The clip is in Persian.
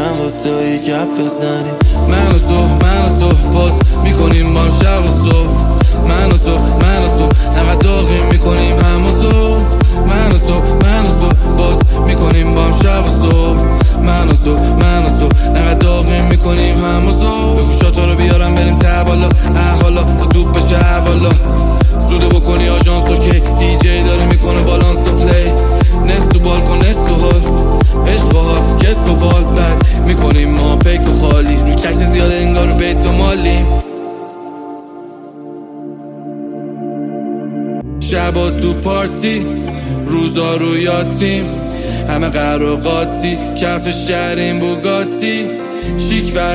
میشم با تو یک گپ بزنیم. من و تو باز میکنیم با شب و صبح. من و تو نقد داغی میکنیم هم و تو. من و تو باز میکنیم با شب و صبح. من و تو نقد داغی میکنیم هم و تو. بگو شاتا رو بیارم بریم تبالا احوالا تا توپ بشه حوالا. زوده بکنی آژانس که دی جی داره میکنه بالانس تو پلی. نست تو بالکن نست تو حال عشق و حال کسب و بال بد میکنیم ما پیک و خالی. روی کش زیاده انگار رو بیت و مالیم. شبا تو پارتی روزا رو یاتیم. همه قهر و قاطی کف شهرین بوگاتی شیک